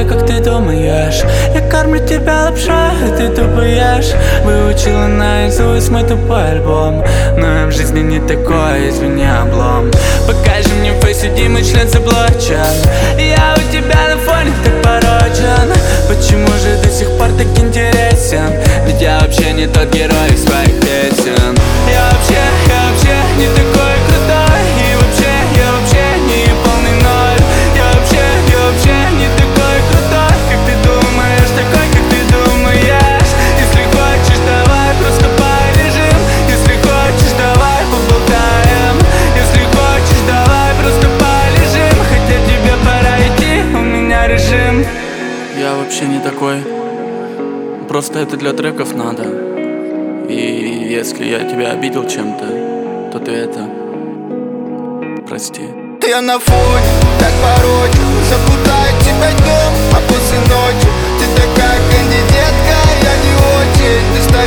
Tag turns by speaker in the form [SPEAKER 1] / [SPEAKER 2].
[SPEAKER 1] такой, как ты думаешь. Я кормлю тебя лапшой, а ты тупо ешь. Выучила наизусть мой тупой альбом, но я в жизни не такой, извини, облом. Покажи мне фейс, иди, мой член заблочен. Я у тебя на фоне так порочен. Почему же до сих пор так интересен? Ведь я вообще не тот герой из своих песен. Я вообще не такой крутой. И я вообще не полный ноль. Я вообще не такой крутой, как ты думаешь, такой, как ты думаешь. Если хочешь, давай просто полежим. Если хочешь, давай поболтаем. Если хочешь, давай просто полежим. Хотя тебе пора идти, у меня режим. Я вообще не такой. Просто это для треков надо. И если я тебя обидел чем-то, то ты это прости.
[SPEAKER 2] Я на фоне, так порочен. Запутает тебя днем, а после ночи ты такая кандидатка, я не очень. Ты